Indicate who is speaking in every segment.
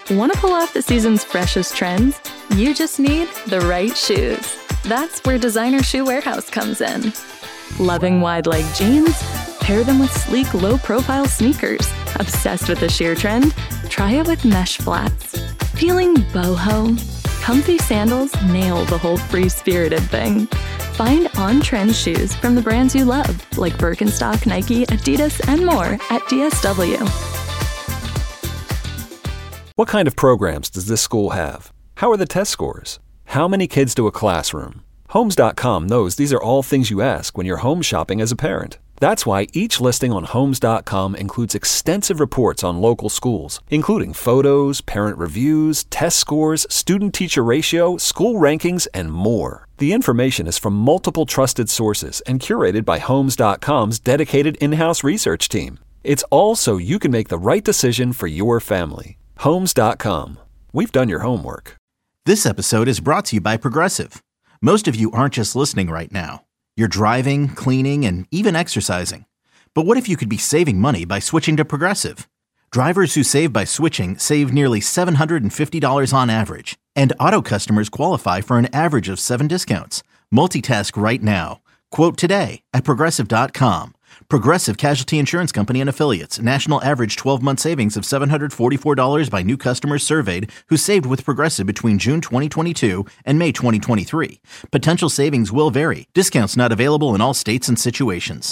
Speaker 1: Want to pull off the season's freshest trends? You just need the right shoes. That's where Designer Shoe Warehouse comes in. Loving wide-leg jeans? Pair them with sleek, low-profile sneakers. Obsessed with the sheer trend? Try it with mesh flats. Feeling boho? Comfy sandals nail the whole free-spirited thing. Find on-trend shoes from the brands you love, like Birkenstock, Nike, Adidas, and more at DSW.
Speaker 2: What kind of programs does this school have? How are the test scores? How many kids do a classroom? Homes.com knows these are all things you ask when you're home shopping as a parent. That's why each listing on Homes.com includes extensive reports on local schools, including photos, parent reviews, test scores, student-teacher ratio, school rankings, and more. The information is from multiple trusted sources and curated by Homes.com's dedicated in-house research team. It's all so you can make the right decision for your family. Homes.com. We've done your homework.
Speaker 3: This episode is brought to you by Progressive. Most of you aren't just listening right now. You're driving, cleaning, and even exercising. But what if you could be saving money by switching to Progressive? Drivers who save by switching save nearly $750 on average. And auto customers qualify for an average of 7 discounts. Multitask right now. Quote today at Progressive.com. Progressive Casualty Insurance Company and Affiliates. National average 12-month savings of $744 by new customers surveyed who saved with Progressive between June 2022 and May 2023. Potential savings will vary. Discounts not available in all states and situations.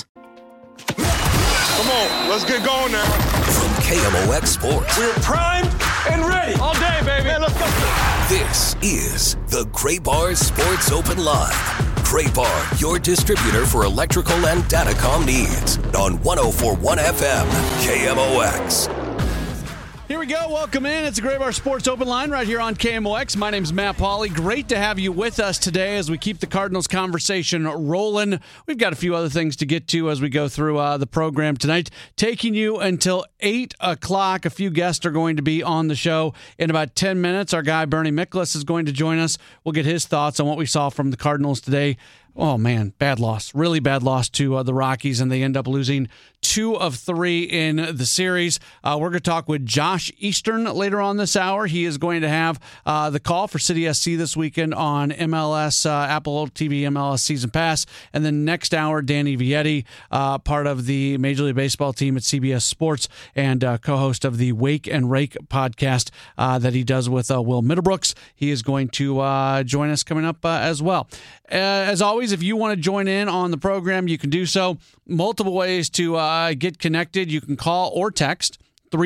Speaker 4: Come on, let's get going now.
Speaker 5: From KMOX Sports.
Speaker 4: We're primed and ready. All day, baby. Man, let's go.
Speaker 5: This is the Gray Bar Sports Open Live. Gray Bar, your distributor for electrical and datacom needs. On 104.1 FM, KMOX.
Speaker 6: Here we go. Welcome in. It's the Gray Bar Sports Open Line right here on KMOX. My name's Matt Pauley. Great to have you with us today as we keep the Cardinals conversation rolling. We've got a few other things to get to as we go through the program tonight. Taking you until 8 o'clock. A few guests are going to be on the show in about 10 minutes. Our guy Bernie Miklasz is going to join us. We'll get his thoughts on what we saw from the Cardinals today. Oh, man, bad loss. Really bad loss to the Rockies, and they end up losing 2 of 3 in the series. We're going to talk with Josh Eastern later on this hour. He is going to have the call for City SC this weekend on MLS, Apple TV MLS Season Pass. And then next hour, Danny Vietti, part of the Major League Baseball team at CBS Sports and co-host of the Wake and Rake podcast that he does with Will Middlebrooks. He is going to join us coming up as well. As always, if you want to join in on the program, you can do so. Multiple ways to get connected. You can call or text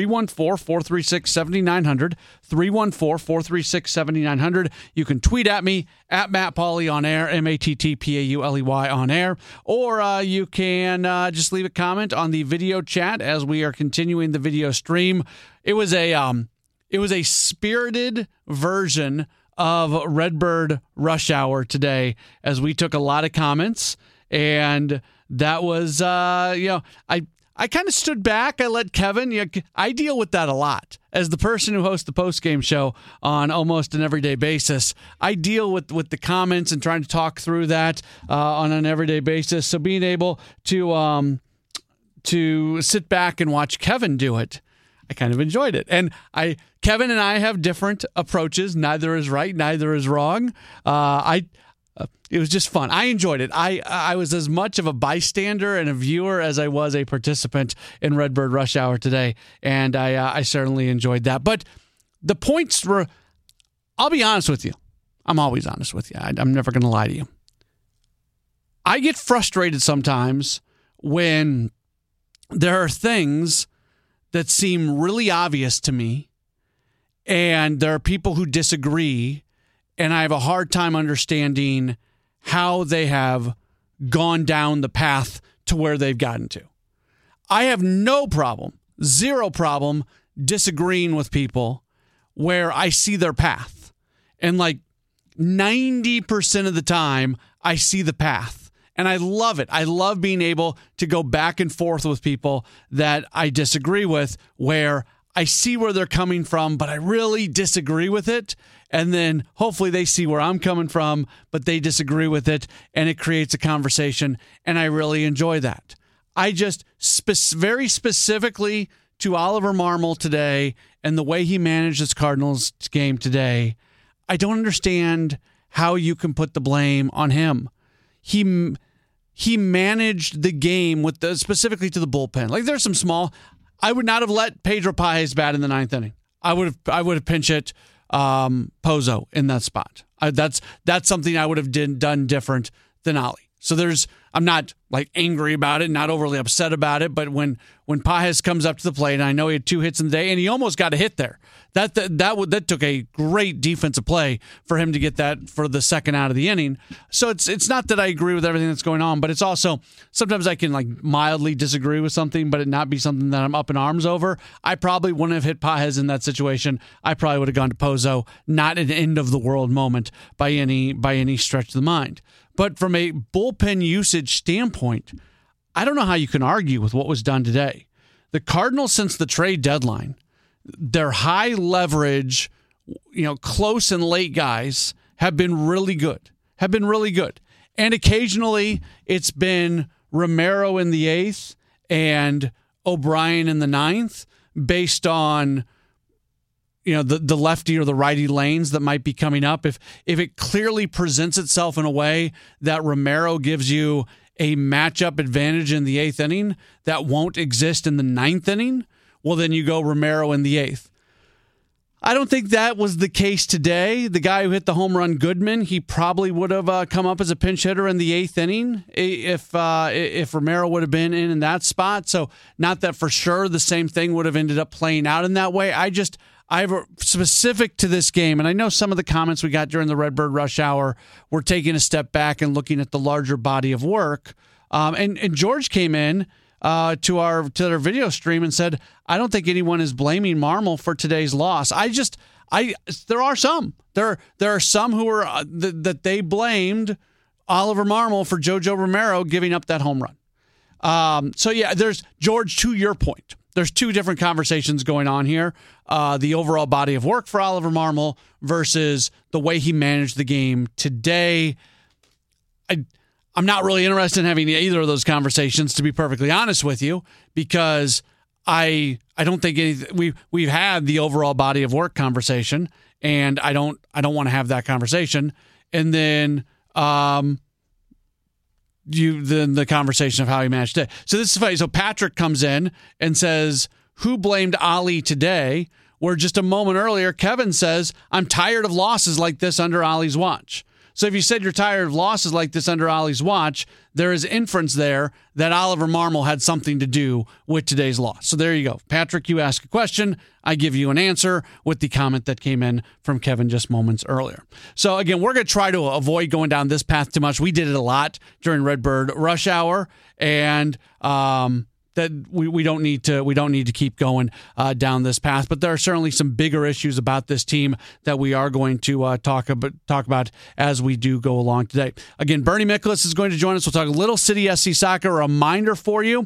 Speaker 6: 314-436-7900, 314-436-7900. You can tweet at me, at Matt Pauley on air, MattPauley on air, or you can just leave a comment on the video chat as we are continuing the video stream. It was a spirited version of Redbird Rush Hour today as we took a lot of comments, and that was, I kind of stood back. I let Kevin, I deal with that a lot. As the person who hosts the postgame show on almost an everyday basis, I deal with the comments and trying to talk through that on an everyday basis. So being able to sit back and watch Kevin do it, I kind of enjoyed it. And Kevin and I have different approaches. Neither is right, neither is wrong. It was just fun. I enjoyed it. I was as much of a bystander and a viewer as I was a participant in Redbird Rush Hour today, and I certainly enjoyed that. But the points were, I'll be honest with you. I'm always honest with you. I'm never going to lie to you. I get frustrated sometimes when there are things that seem really obvious to me, and there are people who disagree, and I have a hard time understanding how they have gone down the path to where they've gotten to. I have no problem, zero problem disagreeing with people where I see their path. And like 90% of the time, I see the path. And I love it. I love being able to go back and forth with people that I disagree with, where I see where they're coming from, but I really disagree with it. And then hopefully they see where I'm coming from, but they disagree with it, and it creates a conversation, and I really enjoy that. I just very specifically to Oliver Marmol today and the way he managed this Cardinals game today, I don't understand how you can put the blame on him. He managed the game with specifically to the bullpen. Like there's some small. I would not have let Pedro Pages bat in the 9th inning. I would have pinch hit Pozo in that spot. That's something I would have done different than Ali. So I'm not like angry about it, not overly upset about it, but when Pages comes up to the plate, and I know he had 2 hits in the day, and he almost got a hit there. That took a great defensive play for him to get that for the second out of the inning. So it's not that I agree with everything that's going on, but it's also sometimes I can like mildly disagree with something, but it not be something that I'm up in arms over. I probably wouldn't have hit Pages in that situation. I probably would have gone to Pozo. Not an end of the world moment by any stretch of the mind. But from a bullpen usage standpoint, I don't know how you can argue with what was done today. The Cardinals, since the trade deadline, their high leverage, close and late guys have been really good. And occasionally it's been Romero in the 8th and O'Brien in the 9th based on the lefty or the righty lanes that might be coming up. If it clearly presents itself in a way that Romero gives you a matchup advantage in the 8th inning that won't exist in the 9th inning, well, then you go Romero in the 8th. I don't think that was the case today. The guy who hit the home run, Goodman, he probably would have come up as a pinch hitter in the 8th inning if Romero would have been in that spot. So not that for sure the same thing would have ended up playing out in that way. Specific to this game, and I know some of the comments we got during the Redbird Rush Hour were taking a step back and looking at the larger body of work. And George came in to their video stream and said, I don't think anyone is blaming Marmol for today's loss. There are some. There are some who are that they blamed Oliver Marmol for JoJo Romero giving up that home run. So yeah, there's George, to your point. There's 2 different conversations going on here. The overall body of work for Oliver Marmol versus the way he managed the game today. I'm not really interested in having either of those conversations, to be perfectly honest with you, because I don't think we've had the overall body of work conversation, and I don't want to have that conversation. And then the conversation of how he managed it. So this is funny. So Patrick comes in and says, who blamed Ali today? Where just a moment earlier, Kevin says, I'm tired of losses like this under Ali's watch. So if you said you're tired of losses like this under Ali's watch, there is inference there that Oliver Marmol had something to do with today's loss. So there you go. Patrick, you ask a question. I give you an answer with the comment that came in from Kevin just moments earlier. So again, we're going to try to avoid going down this path too much. We did it a lot during Redbird Rush Hour, and that we don't need to keep going down this path. But there are certainly some bigger issues about this team that we are going to talk about as we do go along today. Again, Bernie Miklasz is going to join us. We'll talk Little City SC Soccer. A reminder for you: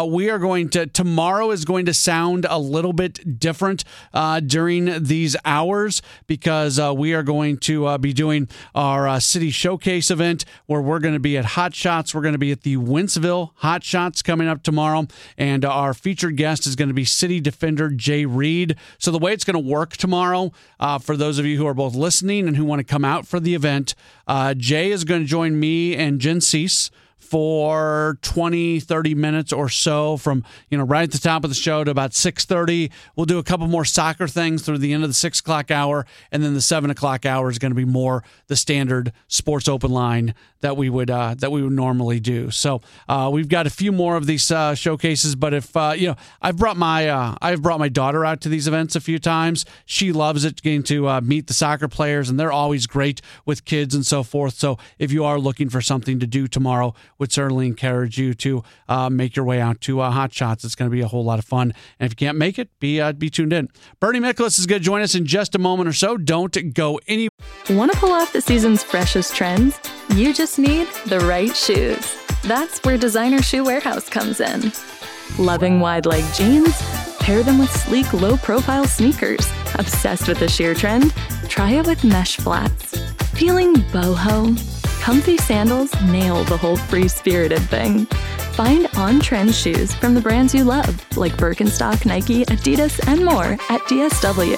Speaker 6: tomorrow is going to sound a little bit different during these hours because we are going to be doing our City Showcase event where we're going to be at Hot Shots. We're going to be at the Wentzville Hot Shots coming up tomorrow. And our featured guest is going to be City Defender Jay Reed. So the way it's going to work tomorrow, for those of you who are both listening and who want to come out for the event, Jay is going to join me and Jen Cease for 20-30 minutes or so from right at the top of the show to about 6:30. We'll do a couple more soccer things through the end of the 6 o'clock hour, and then the 7 o'clock hour is going to be more the standard sports open line that we would normally do. So we've got a few more of these showcases, but if I've brought my daughter out to these events a few times. She loves it, getting to meet the soccer players, and they're always great with kids and so forth. So if you are looking for something to do tomorrow, would certainly encourage you to make your way out to Hot Shots. It's going to be a whole lot of fun, and if you can't make it, be tuned in. Bernie Miklasz is going to join us in just a moment or so. Don't go anywhere.
Speaker 1: Want to pull off the season's freshest trends? You just need the right shoes. That's where Designer Shoe Warehouse comes in. Loving wide leg jeans? Pair them with sleek, low-profile sneakers. Obsessed with the sheer trend? Try it with mesh flats. Feeling boho? Comfy sandals nail the whole free-spirited thing. Find on-trend shoes from the brands you love, like Birkenstock, Nike, Adidas, and more at DSW.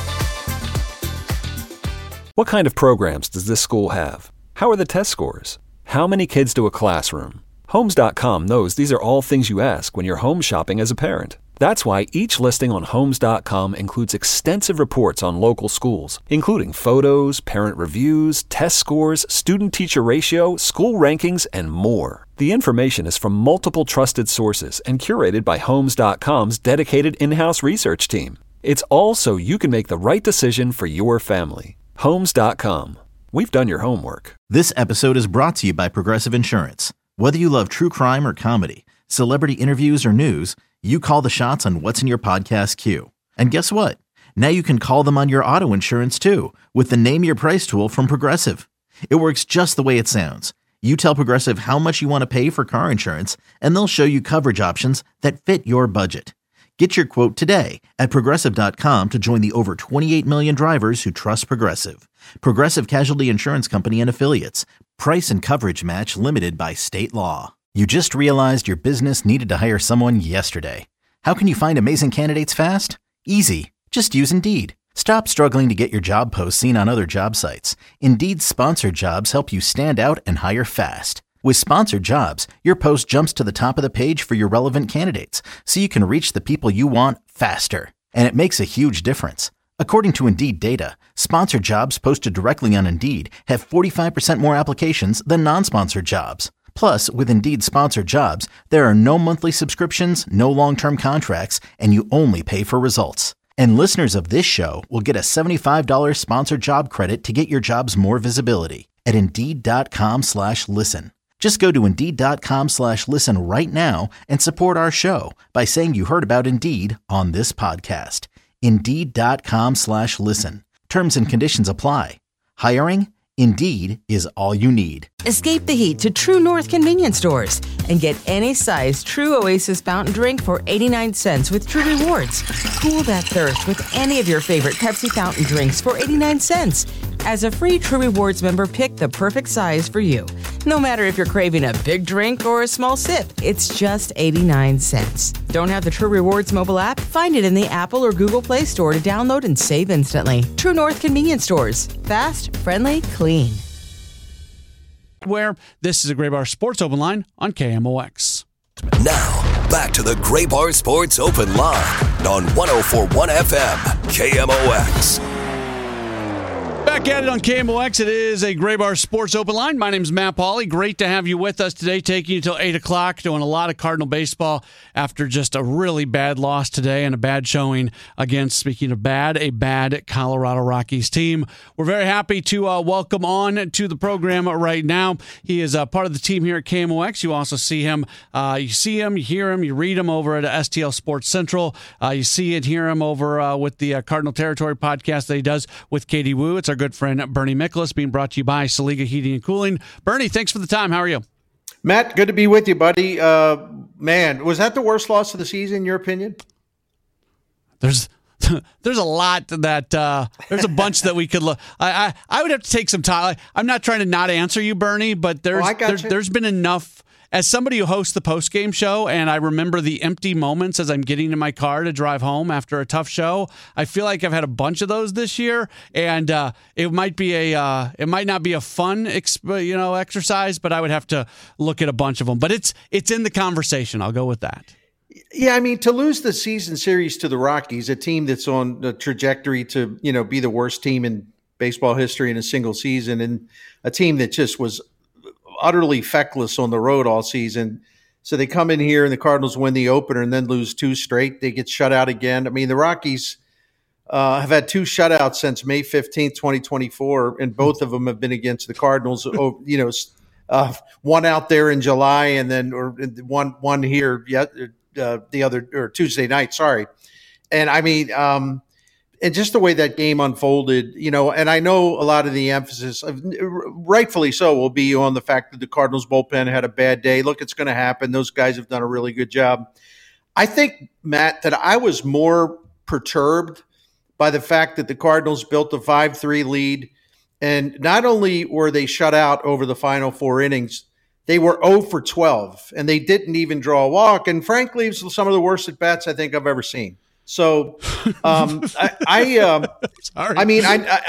Speaker 2: What kind of programs does this school have? How are the test scores? How many kids do a classroom? Homes.com knows these are all things you ask when you're home shopping as a parent. That's why each listing on Homes.com includes extensive reports on local schools, including photos, parent reviews, test scores, student-teacher ratio, school rankings, and more. The information is from multiple trusted sources and curated by Homes.com's dedicated in-house research team. It's all so you can make the right decision for your family. Homes.com. We've done your homework.
Speaker 3: This episode is brought to you by Progressive Insurance. Whether you love true crime or comedy, celebrity interviews or news, you call the shots on what's in your podcast queue. And guess what? Now you can call them on your auto insurance too with the Name Your Price tool from Progressive. It works just the way it sounds. You tell Progressive how much you want to pay for car insurance, and they'll show you coverage options that fit your budget. Get your quote today at Progressive.com to join the over 28 million drivers who trust Progressive. Progressive Casualty Insurance Company and Affiliates. Price and coverage match limited by state law. You just realized your business needed to hire someone yesterday. How can you find amazing candidates fast? Easy. Just use Indeed. Stop struggling to get your job posts seen on other job sites. Indeed's sponsored jobs help you stand out and hire fast. With sponsored jobs, your post jumps to the top of the page for your relevant candidates, so you can reach the people you want faster. And it makes a huge difference. According to Indeed data, sponsored jobs posted directly on Indeed have 45% more applications than non-sponsored jobs. Plus, with Indeed sponsored jobs, there are no monthly subscriptions, no long-term contracts, and you only pay for results. And listeners of this show will get a $75 sponsored job credit to get your jobs more visibility at Indeed.com/listen. Just go to Indeed.com/listen right now and support our show by saying you heard about Indeed on this podcast. Indeed.com/listen. Terms and conditions apply. Hiring? Indeed is all you need.
Speaker 7: Escape the heat to True North convenience stores and get any size True Oasis fountain drink for 89 cents with True Rewards. Cool that thirst with any of your favorite Pepsi fountain drinks for 89 cents. As a free True Rewards member, pick the perfect size for you. No matter if you're craving a big drink or a small sip, it's just 89 cents. Don't have the True Rewards mobile app? Find it in the Apple or Google Play Store to download and save instantly. True North convenience stores. Fast, friendly, clean.
Speaker 6: Where this is a Gray Bar Sports Open Line on KMOX.
Speaker 5: Now, back to the Gray Bar Sports Open Line on 104.1 FM, KMOX.
Speaker 6: Back at it on KMOX. It is a Gray Bar Sports Open Line. My name is Matt Pauley. Great to have you with us today, taking you till 8 o'clock, doing a lot of Cardinal baseball after just a really bad loss today and a bad showing against, speaking of bad, a bad Colorado Rockies team. We're very happy to welcome on to the program right now. He is part of the team here at KMOX. You also see him, you hear him, you read him over at STL Sports Central. You see and hear him over with the Cardinal Territory podcast that he does with Katie Woo. It's our good friend Bernie Miklasz, being brought to you by Saliga Heating and Cooling. Bernie, thanks for the time. How are you?
Speaker 8: Matt, good to be with you, buddy. Man, was that the worst loss of the season, in your opinion?
Speaker 6: There's a lot that there's a bunch that we could look. I would have to take some time. I'm not trying to not answer you, Bernie, but there's been enough. As somebody who hosts the post-game show, and I remember the empty moments as I'm getting in my car to drive home after a tough show, I feel like I've had a bunch of those this year, and it might not be a fun exercise, but I would have to look at a bunch of them. But it's in the conversation. I'll go with that.
Speaker 8: Yeah, I mean, to lose the season series to the Rockies, a team that's on the trajectory to be the worst team in baseball history in a single season, and a team that just was utterly feckless on the road all season. So they come in here and the Cardinals win the opener and then lose two straight. They get shut out again. I mean, the Rockies have had two shutouts since May 15th, 2024, and both of them have been against the Cardinals. One out there in July and then one here the other or Tuesday night. Sorry. And I mean, and just the way that game unfolded, and I know a lot of the emphasis, rightfully so, will be on the fact that the Cardinals bullpen had a bad day. Look, it's going to happen. Those guys have done a really good job. I think, Matt, that I was more perturbed by the fact that the Cardinals built a 5-3 lead, and not only were they shut out over the final four innings, they were 0 for 12, and they didn't even draw a walk. And frankly, it was some of the worst at bats I think I've ever seen. So, I mean,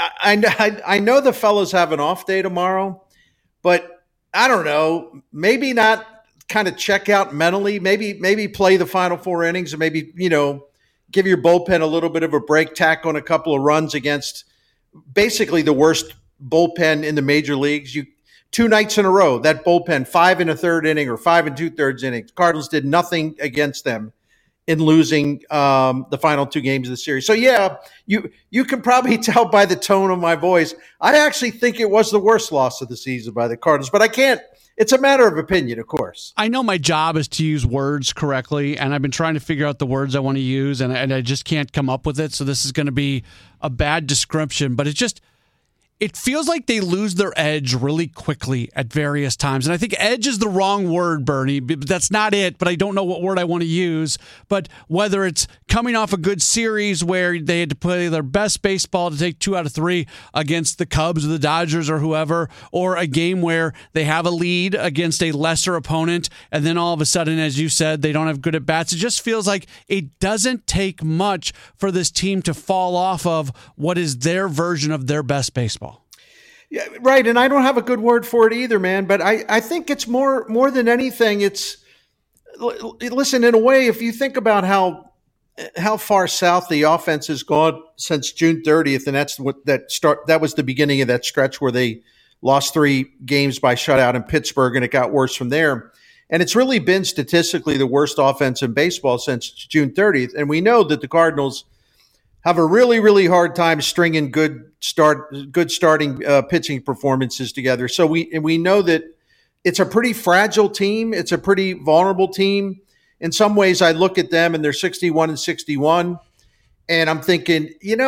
Speaker 8: I know the fellas have an off day tomorrow, but I don't know, maybe not kind of check out mentally, maybe play the final 4 innings and maybe, give your bullpen a little bit of a break, tack on a couple of runs against basically the worst bullpen in the major leagues. 2 nights in a row, that bullpen, 5 1/3 inning or 5 2/3 innings. Cardinals did nothing against them in losing the final 2 games of the series. So, yeah, you can probably tell by the tone of my voice, I actually think it was the worst loss of the season by the Cardinals, but I can't. It's a matter of opinion, of course.
Speaker 6: I know my job is to use words correctly, and I've been trying to figure out the words I want to use, and I just can't come up with it, so this is going to be a bad description, but it feels like they lose their edge really quickly at various times. And I think edge is the wrong word, Bernie. That's not it, but I don't know what word I want to use. But whether it's coming off a good series where they had to play their best baseball to take 2 out of 3 against the Cubs or the Dodgers or whoever, or a game where they have a lead against a lesser opponent, and then all of a sudden, as you said, they don't have good at-bats. It just feels like it doesn't take much for this team to fall off of what is their version of their best baseball.
Speaker 8: Yeah, right. And I don't have a good word for it either, man. But I think it's more than anything. Listen, in a way, if you think about how far south the offense has gone since June 30th, and that was the beginning of that stretch where they lost 3 games by shutout in Pittsburgh, and it got worse from there. And it's really been statistically the worst offense in baseball since June 30th. And we know that the Cardinals have a really, really hard time stringing good starting pitching performances together. So we know that it's a pretty fragile team. It's a pretty vulnerable team. In some ways, I look at them and they're 61-61, and I'm thinking,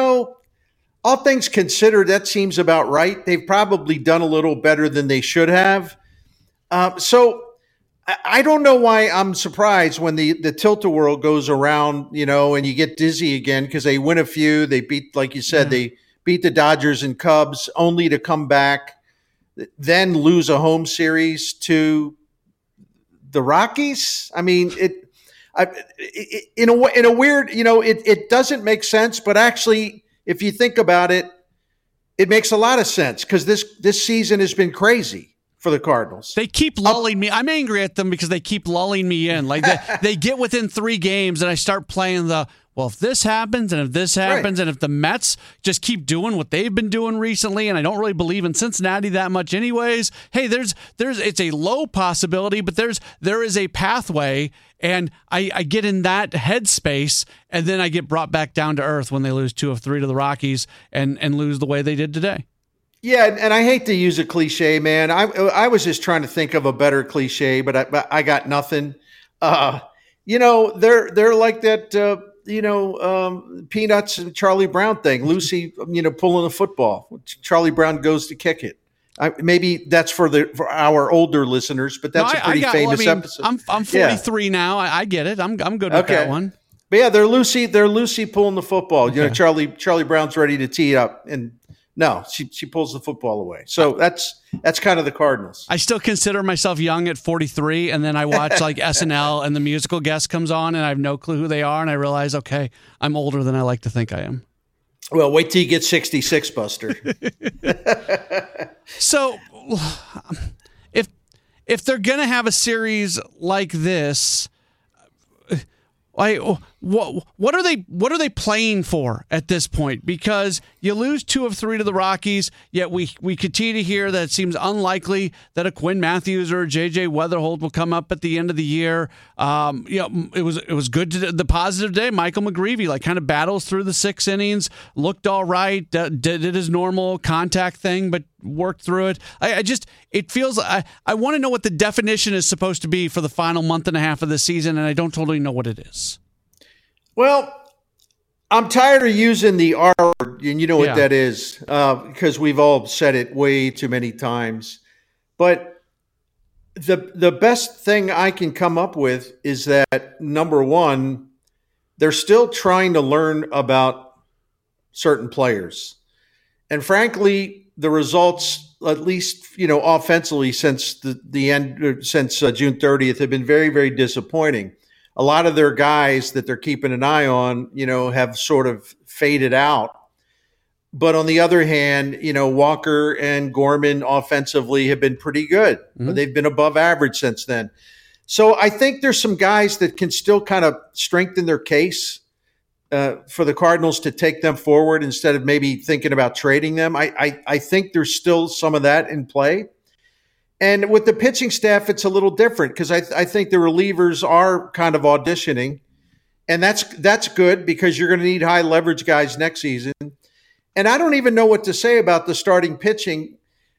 Speaker 8: all things considered, that seems about right. They've probably done a little better than they should have. So I don't know why I'm surprised when the tilt-a-whirl goes around, and you get dizzy again because they win a few. They beat, like you said, They beat the Dodgers and Cubs only to come back, then lose a home series to the Rockies. I mean, in a weird, it doesn't make sense, but actually, if you think about it, it makes a lot of sense because this season has been crazy for the Cardinals.
Speaker 6: They keep lulling me. I'm angry at them because they keep lulling me in. Like they get within 3 games and I start playing if this happens and if this happens and if the Mets just keep doing what they've been doing recently, and I don't really believe in Cincinnati that much anyways. Hey, it's a low possibility, but there is a pathway, and I get in that headspace, and then I get brought back down to earth when they lose 2 of 3 to the Rockies and lose the way they did today.
Speaker 8: Yeah, and I hate to use a cliche, man. I was just trying to think of a better cliche, but I got nothing. They're like that, Peanuts and Charlie Brown thing. Lucy, pulling the football. Charlie Brown goes to kick it. Maybe that's for our older listeners, but that's a pretty famous episode.
Speaker 6: I'm 43 now. I get it. I'm good with that one.
Speaker 8: But yeah, they're Lucy pulling the football. Okay. Charlie Brown's ready to tee it up, and no, she pulls the football away. So that's kind of the Cardinals.
Speaker 6: I still consider myself young at 43, and then I watch like SNL and the musical guest comes on, and I have no clue who they are, and I realize, okay, I'm older than I like to think I am.
Speaker 8: Well, wait till you get 66, Buster.
Speaker 6: So, if they're gonna have a series like this, what are they playing for at this point? Because you lose 2 of 3 to the Rockies, yet we continue to hear that it seems unlikely that a Quinn Matthews or a J.J. Weatherholt will come up at the end of the year. It was good the positive day. Michael McGreevy kind of battles through the 6 innings, looked all right, did his normal contact thing, but worked through it. It feels I want to know what the definition is supposed to be for the final month and a half of the season, and I don't totally know what it is.
Speaker 8: Well, I'm tired of using the R word, and you know what that is, because we've all said it way too many times. But the best thing I can come up with is that, number one, they're still trying to learn about certain players. And frankly, the results at least, offensively since the end, since June 30th, have been very, very disappointing. A lot of their guys that they're keeping an eye on, have sort of faded out. But on the other hand, Walker and Gorman offensively have been pretty good. Mm-hmm. They've been above average since then. So I think there's some guys that can still kind of strengthen their case for the Cardinals to take them forward instead of maybe thinking about trading them. I think there's still some of that in play. And with the pitching staff, it's a little different because I think the relievers are kind of auditioning. And that's good because you're going to need high leverage guys next season. And I don't even know what to say about the starting pitching.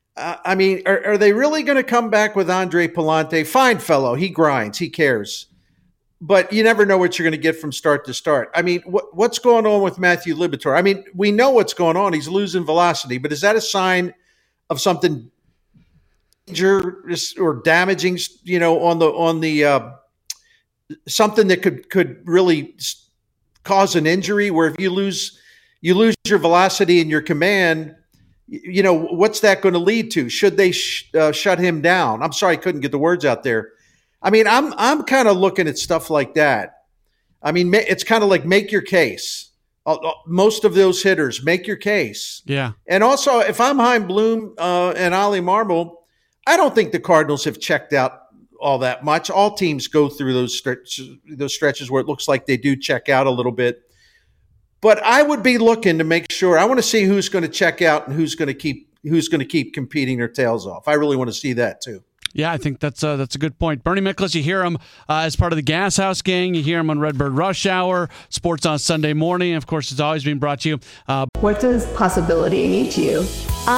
Speaker 8: Are they really going to come back with Andre Pallante? Fine fellow. He grinds. He cares. But you never know what you're going to get from start to start. What's going on with Matthew Liberatore? We know what's going on. He's losing velocity. But is that a sign of something dangerous or damaging, on the something that could really cause an injury where if you lose your velocity and your command, what's that going to lead to? Should they shut him down? I'm sorry, I couldn't get the words out there. I'm kind of looking at stuff like that. It's kind of like make your case. Most of those hitters, make your case.
Speaker 6: Yeah. And
Speaker 8: also, if I'm Chaim Bloom and Ollie Marmol, I don't think the Cardinals have checked out all that much. All teams go through those stretches where it looks like they do check out a little bit. But I would be looking to make sure. I want to see who's going to check out and who's going to keep competing their tails off. I really want to see that too.
Speaker 6: Yeah, I think that's a good point. Bernie Miklasz, you hear him as part of the Gas House Gang. You hear him on Redbird Rush Hour, Sports on Sunday Morning. Of course, it's always been brought to you.
Speaker 9: What does possibility mean to you?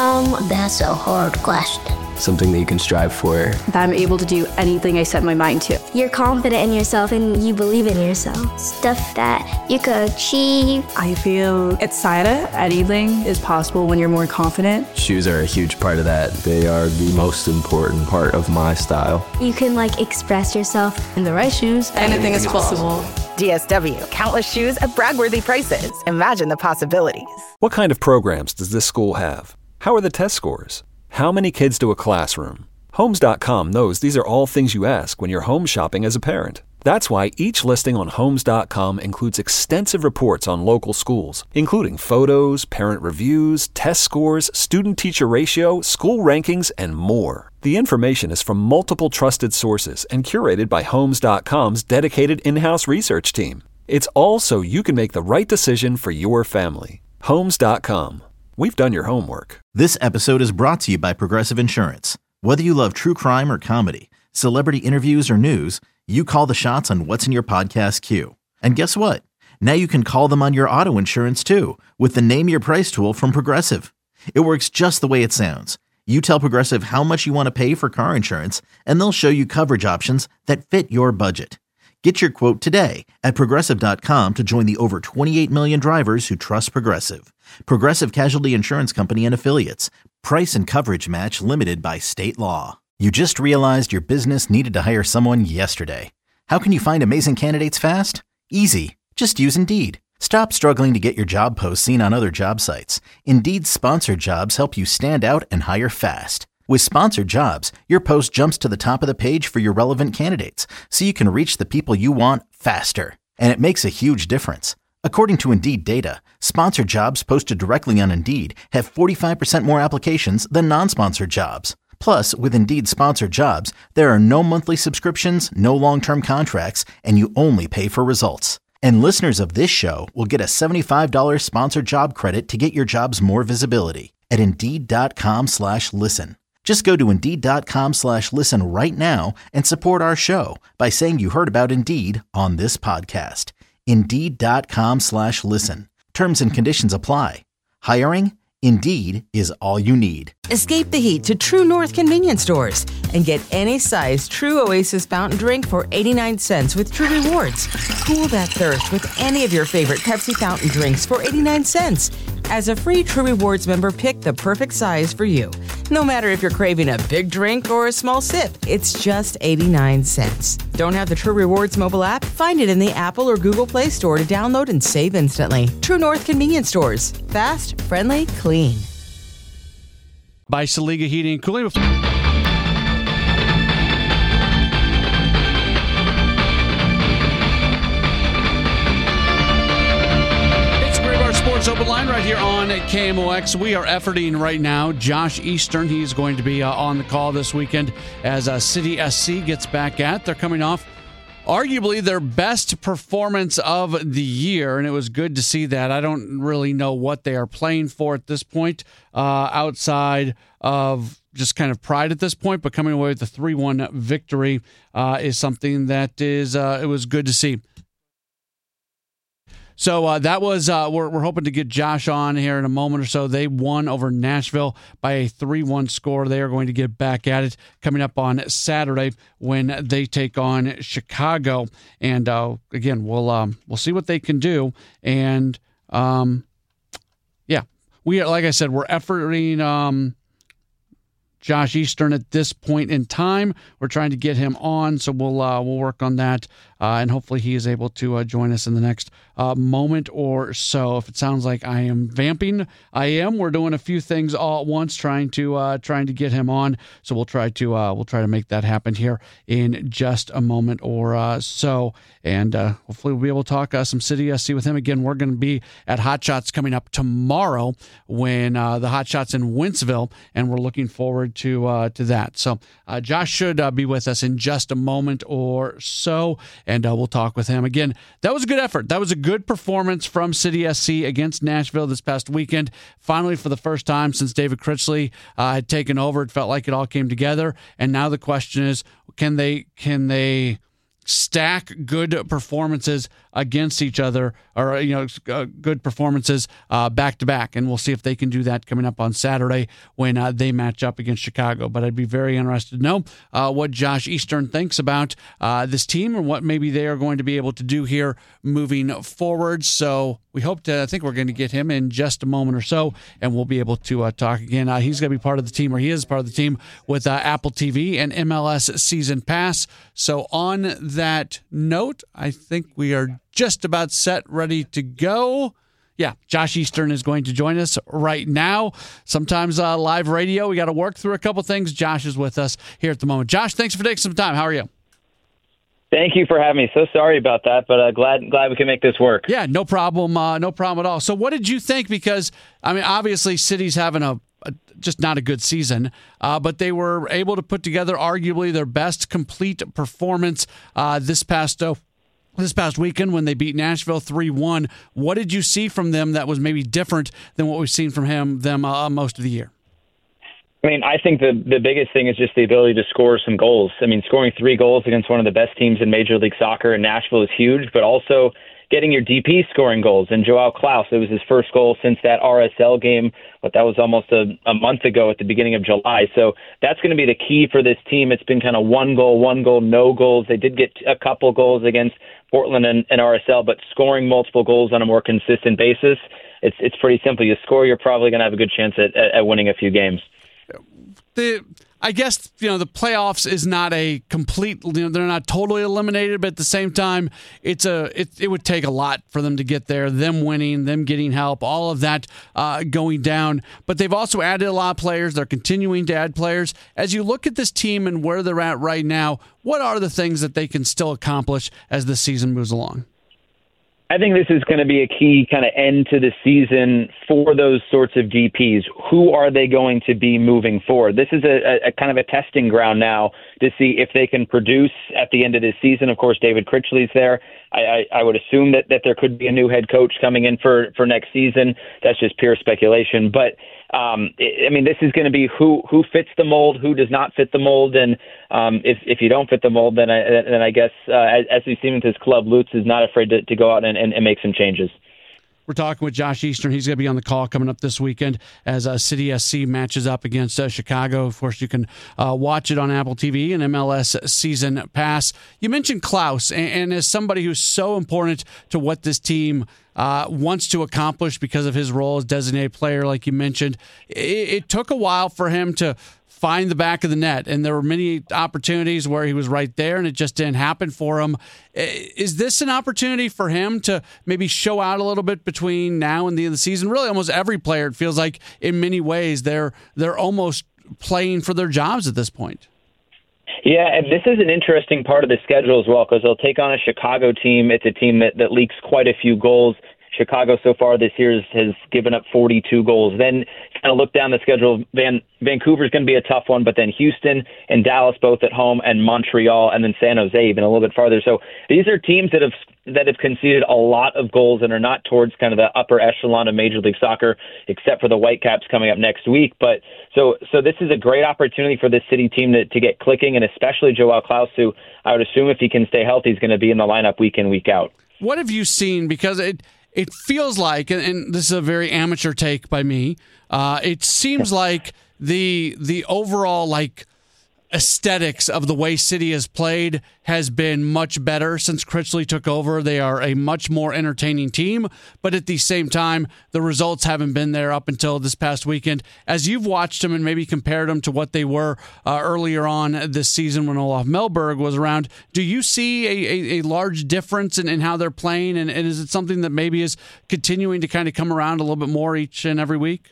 Speaker 10: That's a hard question.
Speaker 11: Something that you can strive for.
Speaker 9: That I'm able to do anything I set my mind to.
Speaker 10: You're confident in yourself and you believe in yourself. Stuff that you could achieve.
Speaker 9: I feel excited. Anything is possible when you're more confident.
Speaker 11: Shoes are a huge part of that. They are the most important part of my style.
Speaker 10: You can express yourself.
Speaker 9: In the right shoes, anything is possible.
Speaker 12: DSW, countless shoes at brag-worthy prices. Imagine the possibilities.
Speaker 2: What kind of programs does this school have? How are the test scores? How many kids do a classroom? Homes.com knows these are all things you ask when you're home shopping as a parent. That's why each listing on Homes.com includes extensive reports on local schools, including photos, parent reviews, test scores, student-teacher ratio, school rankings, and more. The information is from multiple trusted sources and curated by Homes.com's dedicated in-house research team. It's all so you can make the right decision for your family. Homes.com. We've done your homework.
Speaker 3: This episode is brought to you by Progressive Insurance. Whether you love true crime or comedy, celebrity interviews or news, you call the shots on what's in your podcast queue. And guess what? Now you can call them on your auto insurance too with the Name Your Price tool from Progressive. It works just the way it sounds. You tell Progressive how much you want to pay for car insurance, and they'll show you coverage options that fit your budget. Get your quote today at Progressive.com to join the over 28 million drivers who trust Progressive. Progressive Casualty Insurance Company and Affiliates. Price and coverage match limited by state law. You just realized your business needed to hire someone yesterday. How can you find amazing candidates fast? Easy. Just use Indeed. Stop struggling to get your job posts seen on other job sites. Indeed's sponsored jobs help you stand out and hire fast. With sponsored jobs, your post jumps to the top of the page for your relevant candidates, so you can reach the people you want faster. And it makes a huge difference. According to Indeed data, sponsored jobs posted directly on Indeed have 45% more applications than non-sponsored jobs. Plus, with Indeed sponsored jobs, there are no monthly subscriptions, no long-term contracts, and you only pay for results. And listeners of this show will get a $75 sponsored job credit to get your jobs more visibility at Indeed.com/listen. Just go to Indeed.com/listen right now and support our show by saying you heard about Indeed on this podcast. Indeed.com/listen. Terms and conditions apply. Hiring? Indeed is all you need.
Speaker 7: Escape the heat to True North convenience stores and get any size True Oasis fountain drink for 89 cents with True Rewards. Cool that thirst with any of your favorite Pepsi fountain drinks for 89 cents. As a free True Rewards member, pick the perfect size for you. No matter if you're craving a big drink or a small sip, it's just 89 cents. Don't have the True Rewards mobile app? Find it in the Apple or Google Play Store to download and save instantly. True North convenience stores. Fast, friendly, clean.
Speaker 6: by Saliga Heating and Cooling. Sports Open Line right here on KMOX. We are efforting right now. Josh Eastern, he's going to be on the call this weekend as City SC gets back at. They're coming off arguably their best performance of the year, and it was good to see that. I don't really know what they are playing for at this point, outside of just kind of pride at this point, but coming away with a 3-1 victory is something that is it was good to see. So that was, we're hoping to get Josh on here in a moment or so. They won over Nashville by a 3-1 score. They are going to get back at it coming up on Saturday when they take on Chicago. And again, we'll see what they can do. And yeah, we are, like I said, we're efforting Josh Eastern at this point in time. We're trying to get him on, so we'll work on that, and hopefully he is able to join us in the next moment or so. If it sounds like I am vamping, I am. We're doing a few things all at once, trying to get him on. So we'll try to make that happen here in just a moment or so, and hopefully we'll be able to talk some City SC with him again. We're going to be at Hot Shots coming up tomorrow when the Hot Shots in Wentzville, and we're looking forward to that. So Josh should be with us in just a moment or so, and we'll talk with him again. That was a good effort. That was a good performance from City SC against Nashville this past weekend. Finally, for the first time since David Critchley had taken over, it felt like it all came together. And now the question is, can they stack good performances against each other, or good performances back to back, and we'll see if they can do that coming up on Saturday when they match up against Chicago. But I'd be very interested to know what Josh Eastern thinks about this team and what maybe they are going to be able to do here moving forward. So we hope to. I think we're going to get him in just a moment or so, and we'll be able to talk again. He's going to be part of the team, or he is part of the team with Apple TV and MLS Season Pass. So on that note, I think we are just about set, ready to go. Yeah, Josh Eastern is going to join us right now. Sometimes live radio, we got to work through a couple things. Josh is with us here at the moment. Josh, thanks for taking some time. How are you?
Speaker 13: Thank you for having me. So sorry about that, but glad we can make this work.
Speaker 6: Yeah, no problem. No problem at all. So what did you think? Because, I mean, obviously City's having a just not a good season, but they were able to put together arguably their best complete performance this past weekend when they beat Nashville 3-1. What did you see from them that was maybe different than what we've seen from them most of the year?
Speaker 13: I mean, I think the biggest thing is just the ability to score some goals. I mean, scoring 3 goals against one of the best teams in Major League Soccer in Nashville is huge, but also getting your DP scoring goals. And Joao Klaus, it was his first goal since that RSL game, but that was almost a month ago at the beginning of July. So that's going to be the key for this team. It's been kind of one goal, no goals. They did get a couple goals against Portland and RSL, but scoring multiple goals on a more consistent basis, it's pretty simple. You score, you're probably going to have a good chance at winning a few games.
Speaker 6: I guess, the playoffs is not a complete, they're not totally eliminated, but at the same time, it would take a lot for them to get there, them winning, them getting help, all of that going down. But they've also added a lot of players. They're continuing to add players. As you look at this team and where they're at right now, what are the things that they can still accomplish as the season moves along?
Speaker 13: I think this is going to be a key kind of end to the season for those sorts of DPs. Who are they going to be moving forward? This is a kind of a testing ground now to see if they can produce at the end of this season. Of course, David Critchley's there. I would assume that there could be a new head coach coming in for next season. That's just pure speculation. But I mean, this is going to be who fits the mold, who does not fit the mold, and if you don't fit the mold, then I guess as we've seen with his club, Lutz is not afraid to go out and make some changes.
Speaker 6: We're talking with Josh Eastern. He's going to be on the call coming up this weekend as City SC matches up against Chicago. Of course, you can watch it on Apple TV and MLS Season Pass. You mentioned Klaus, and as somebody who's so important to what this team wants to accomplish because of his role as designated player, like you mentioned, it took a while for him to find the back of the net. And there were many opportunities where he was right there and it just didn't happen for him. Is this an opportunity for him to maybe show out a little bit between now and the end of the season? Really, almost every player, it feels like in many ways, they're almost playing for their jobs at this point.
Speaker 13: Yeah, and this is an interesting part of the schedule as well, because they'll take on a Chicago team. It's a team that leaks quite a few goals. Chicago so far this year has given up 42 goals. Then kind of look down the schedule. Vancouver's going to be a tough one, but then Houston and Dallas both at home, and Montreal, and then San Jose even a little bit farther. So these are teams that have conceded a lot of goals and are not towards kind of the upper echelon of Major League Soccer, except for the Whitecaps coming up next week. But so this is a great opportunity for this City team to get clicking, and especially Joao Klaus, who I would assume if he can stay healthy, is going to be in the lineup week in, week out.
Speaker 6: What have you seen? Because it feels like, and this is a very amateur take by me, it seems like the overall aesthetics of the way City has played has been much better since Critchley took over. They are a much more entertaining team, but at the same time, the results haven't been there up until this past weekend. As you've watched them and maybe compared them to what they were earlier on this season when Olaf Melberg was around, do you see a large difference in how they're playing, and is it something that maybe is continuing to kind of come around a little bit more each and every week?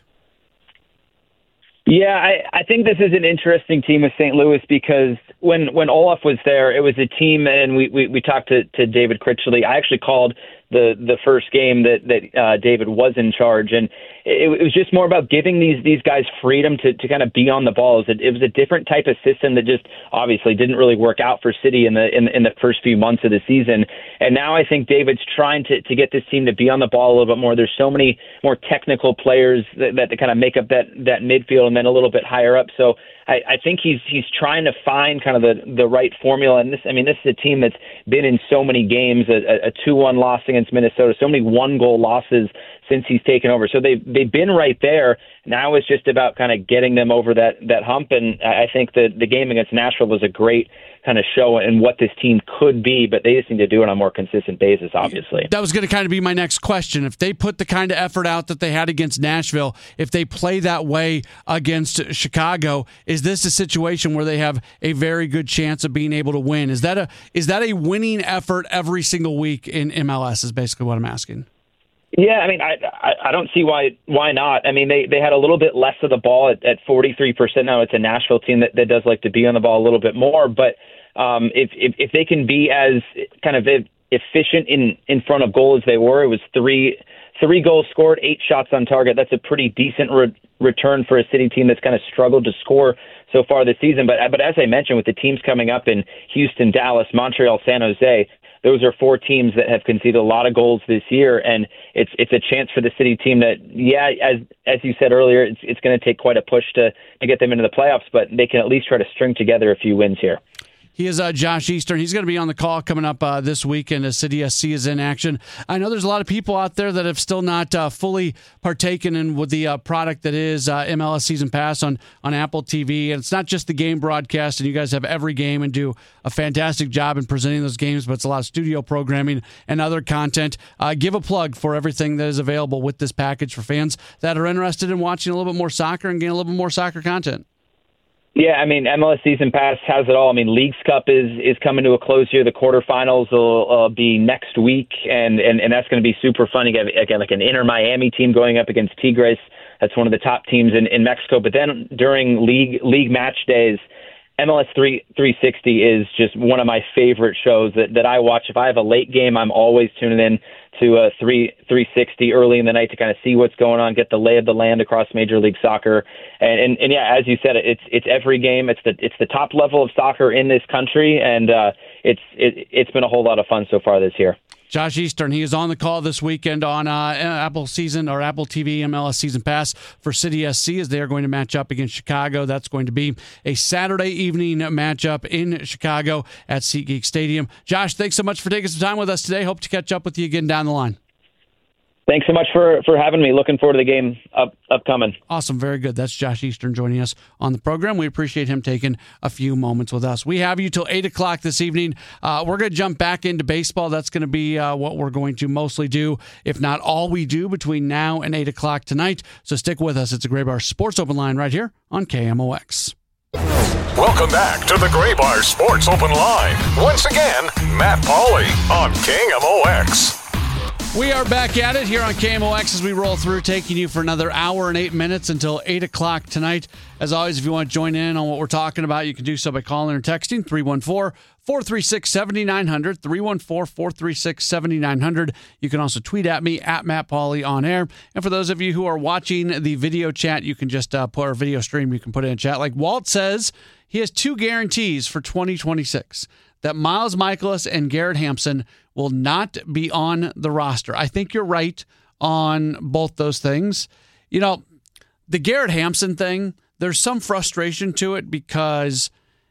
Speaker 13: Yeah, I think this is an interesting team with St. Louis, because when Olaf was there, it was a team, and we talked to David Critchley. I actually called the first game that David was in charge, and it was just more about giving these guys freedom to kind of be on the ball. It was a different type of system that just obviously didn't really work out for City in the first few months of the season. And now I think David's trying to get this team to be on the ball a little bit more. There's so many more technical players that kind of make up that midfield and then a little bit higher up. So I think he's trying to find kind of the right formula. And this is a team that's been in so many games, a 2-1 loss against Minnesota, so many 1-goal losses since he's taken over. So they've been right there. Now it's just about kind of getting them over that hump. And I think that the game against Nashville was a great kind of show in what this team could be, but they just need to do it on a more consistent basis, obviously.
Speaker 6: That was going to kind of be my next question. If they put the kind of effort out that they had against Nashville, if they play that way against Chicago, is this a situation where they have a very good chance of being able to win? Is that a winning effort every single week in MLS is basically what I'm asking.
Speaker 13: Yeah, I don't see why not. They had a little bit less of the ball at 43%. Now it's a Nashville team that does like to be on the ball a little bit more, but if they can be as kind of efficient in front of goal as they were, it was three goals scored, 8 shots on target. That's a pretty decent return for a City team that's kind of struggled to score so far this season. But as I mentioned, with the teams coming up in Houston, Dallas, Montreal, San Jose, those are 4 teams that have conceded a lot of goals this year, and it's a chance for the City team that, as you said earlier, it's going to take quite a push to get them into the playoffs, but they can at least try to string together a few wins here.
Speaker 6: He is Josh Eastern. He's going to be on the call coming up this weekend as City SC is in action. I know there's a lot of people out there that have still not fully partaken in with the product that is MLS Season Pass on Apple TV. And it's not just the game broadcast, and you guys have every game and do a fantastic job in presenting those games, but it's a lot of studio programming and other content. Give a plug for everything that is available with this package for fans that are interested in watching a little bit more soccer and getting a little bit more soccer content.
Speaker 13: Yeah, MLS Season Pass has it all. Leagues Cup is coming to a close here. The quarterfinals will be next week, and that's going to be super fun. You have, again, like an Inter Miami team going up against Tigres. That's one of the top teams in Mexico. But then during league match days, MLS 360 is just one of my favorite shows that I watch. If I have a late game, I'm always tuning in to 360 early in the night to kind of see what's going on, get the lay of the land across Major League Soccer. And yeah, as you said, it's every game. It's the top level of soccer in this country, and it's been a whole lot of fun so far this year.
Speaker 6: Josh Eastern, he is on the call this weekend on Apple TV MLS Season Pass for City SC as they are going to match up against Chicago. That's going to be a Saturday evening matchup in Chicago at SeatGeek Stadium. Josh, thanks so much for taking some time with us today. Hope to catch up with you again down the line.
Speaker 13: Thanks so much for having me. Looking forward to the game upcoming.
Speaker 6: Awesome. Very good. That's Josh Eastern joining us on the program. We appreciate him taking a few moments with us. We have you till 8 o'clock this evening. We're going to jump back into baseball. That's going to be what we're going to mostly do, if not all we do, between now and 8 o'clock tonight. So stick with us. It's a Gray Bar Sports Open Line right here on KMOX.
Speaker 14: Welcome back to the Gray Bar Sports Open Line. Once again, Matt Pauley on KMOX.
Speaker 6: We are back at it here on KMOX as we roll through, taking you for another hour and 8 minutes until 8 o'clock tonight. As always, if you want to join in on what we're talking about, you can do so by calling or texting 314-436-7900, 314-436-7900. You can also tweet at me, at Matt Pauley on air. And for those of you who are watching the video chat, you can just put our video stream, you can put it in chat. Like Walt says, he has two guarantees for 2026, that Miles Michaelis and Garrett Hampson will not be on the roster. I think you're right on both those things. You know, the Garrett Hampson thing, there's some frustration to it because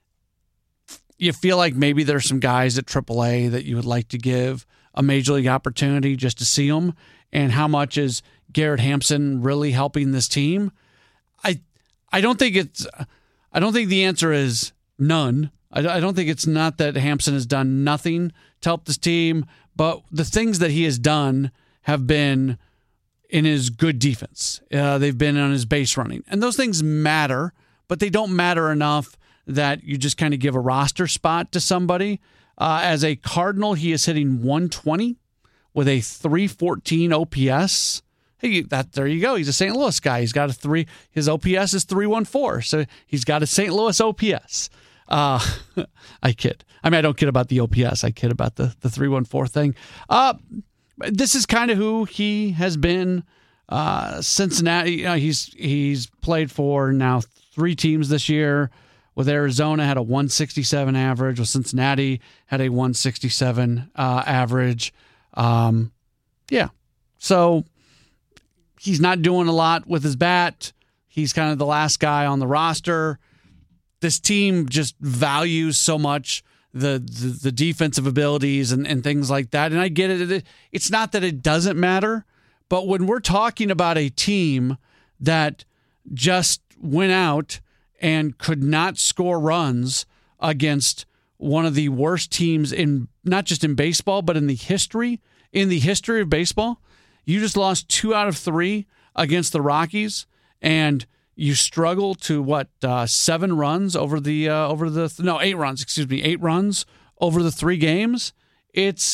Speaker 6: you feel like maybe there's some guys at AAA that you would like to give a major league opportunity just to see them. And how much is Garrett Hampson really helping this team? I don't think the answer is none. I don't think it's not that Hampson has done nothing to help this team, but the things that he has done have been in his good defense. They've been on his base running. And those things matter, but they don't matter enough that you just kind of give a roster spot to somebody. As a Cardinal, he is hitting 120 with a 314 OPS. Hey, there you go. He's a St. Louis guy. He's got his OPS is 314, so he's got a St. Louis OPS. I kid. I mean, I don't kid about the OPS. I kid about the 314 thing. This is kind of who he has been. Cincinnati, he's played for now 3 teams this year. With Arizona, had a 167 average. With Cincinnati, had a 167 average. Yeah. So he's not doing a lot with his bat. He's kind of the last guy on the roster. This team just values so much the defensive abilities and things like that. And I get it. It's not that it doesn't matter, but when we're talking about a team that just went out and could not score runs against one of the worst teams in not just in baseball, but in the history of baseball, you just lost 2 out of 3 against the Rockies, and you struggle to 7 runs over the 8 runs. Excuse me, 8 runs over the 3 games. It's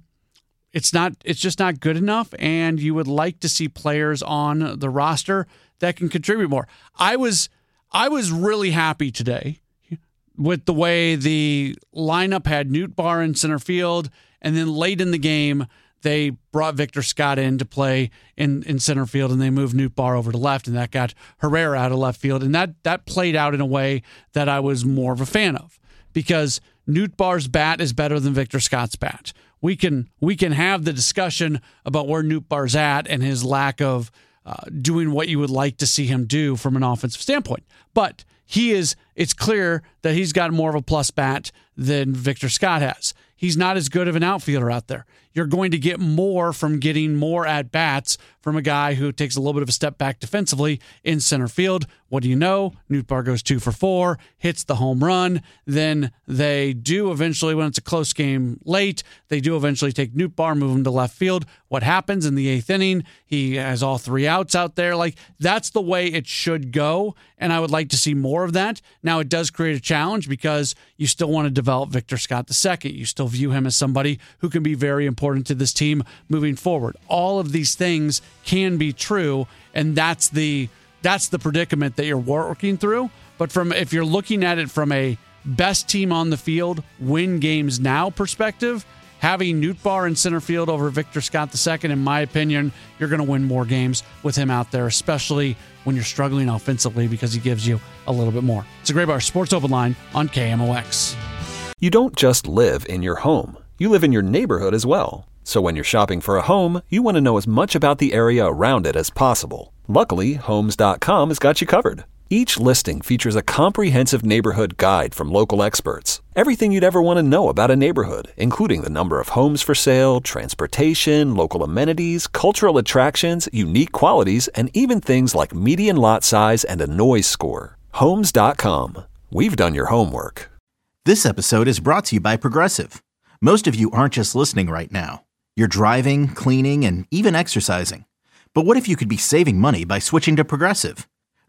Speaker 6: just not good enough, and you would like to see players on the roster that can contribute more. I was really happy today with the way the lineup had Nootbaar in center field, and then late in the game they brought Victor Scott in to play in center field, and they moved Nootbaar over to left, and that got Herrera out of left field. And that played out in a way that I was more of a fan of, because Nootbaar's bat is better than Victor Scott's bat. We can have the discussion about where Nootbaar's at and his lack of doing what you would like to see him do from an offensive standpoint. But it's clear that he's got more of a plus bat than Victor Scott has. He's not as good of an outfielder out there. You're going to get more from getting more at-bats from a guy who takes a little bit of a step back defensively in center field. What do you know? Nootbaar goes 2 for 4, hits the home run. Then they do eventually, when it's a close game late, they do eventually take Nootbaar, move him to left field. What happens in the 8th inning? He has all 3 outs out there. Like, that's the way it should go, and I would like to see more of that. Now, it does create a challenge because you still want to develop Victor Scott II. You still view him as somebody who can be very important to this team moving forward. All of these things can be true, and that's the predicament that you're working through. But if you're looking at it from a best team on the field, win games now perspective, having Nootbaar in center field over Victor Scott II, in my opinion, you're going to win more games with him out there, especially when you're struggling offensively, because he gives you a little bit more. It's a Gray Bar Sports Open Line on KMOX.
Speaker 2: You don't just live in your home. You live in your neighborhood as well. So when you're shopping for a home, you want to know as much about the area around it as possible. Luckily, Homes.com has got you covered. Each listing features a comprehensive neighborhood guide from local experts. Everything you'd ever want to know about a neighborhood, including the number of homes for sale, transportation, local amenities, cultural attractions, unique qualities, and even things like median lot size and a noise score. Homes.com. We've done your homework.
Speaker 3: This episode is brought to you by Progressive. Most of you aren't just listening right now. You're driving, cleaning, and even exercising. But what if you could be saving money by switching to Progressive?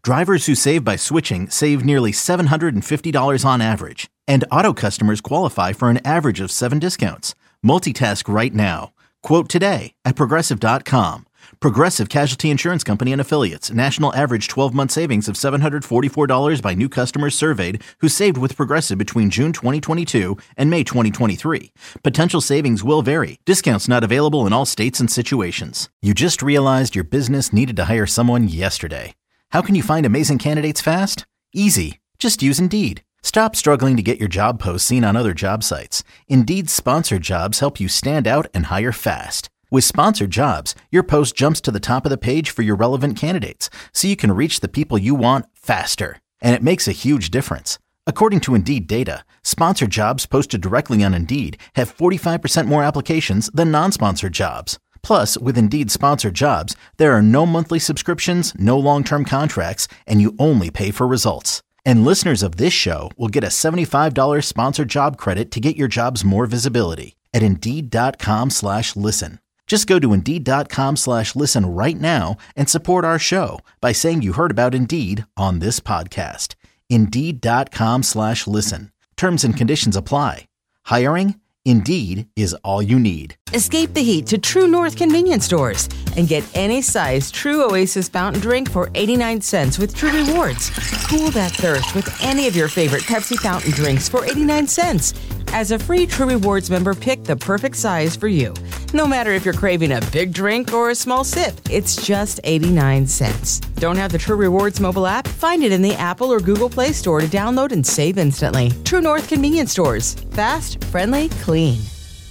Speaker 3: Drivers who save by switching save nearly $750 on average. And auto customers qualify for an average of 7 discounts. Multitask right now. Quote today at Progressive.com. Progressive Casualty Insurance Company and Affiliates. National average 12-month savings of $744 by new customers surveyed who saved with Progressive between June 2022 and May 2023. Potential savings will vary. Discounts not available in all states and situations. You just realized your business needed to hire someone yesterday. How can you find amazing candidates fast? Easy. Just use Indeed. Stop struggling to get your job posts seen on other job sites. Indeed's sponsored jobs help you stand out and hire fast. With sponsored jobs, your post jumps to the top of the page for your relevant candidates, so you can reach the people you want faster. And it makes a huge difference. According to Indeed data, sponsored jobs posted directly on Indeed have 45% more applications than non-sponsored jobs. Plus, with Indeed sponsored jobs, there are no monthly subscriptions, no long-term contracts, and you only pay for results. And listeners of this show will get a $75 sponsored job credit to get your jobs more visibility at Indeed.com/listen. Just go to Indeed.com/listen right now and support our show by saying you heard about Indeed on this podcast. Indeed.com/listen. Terms and conditions apply. Hiring? Indeed is all you need.
Speaker 7: Escape the heat to True North convenience stores and get any size True Oasis fountain drink for 89 cents with True Rewards. Cool that thirst with any of your favorite Pepsi fountain drinks for 89 cents. As a free True Rewards member, pick the perfect size for you. No matter if you're craving a big drink or a small sip, it's just 89 cents. Don't have the True Rewards mobile app? Find it in the Apple or Google Play Store to download and save instantly. True North convenience stores. Fast, friendly, clean.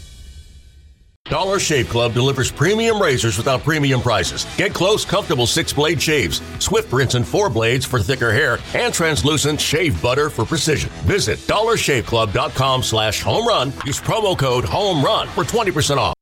Speaker 15: Dollar Shave Club delivers premium razors without premium prices. Get close, comfortable 6-blade shaves, swift rinse and 4 blades for thicker hair, and translucent shave butter for precision. Visit dollarshaveclub.com/homerun. Use promo code HOMERUN for 20% off.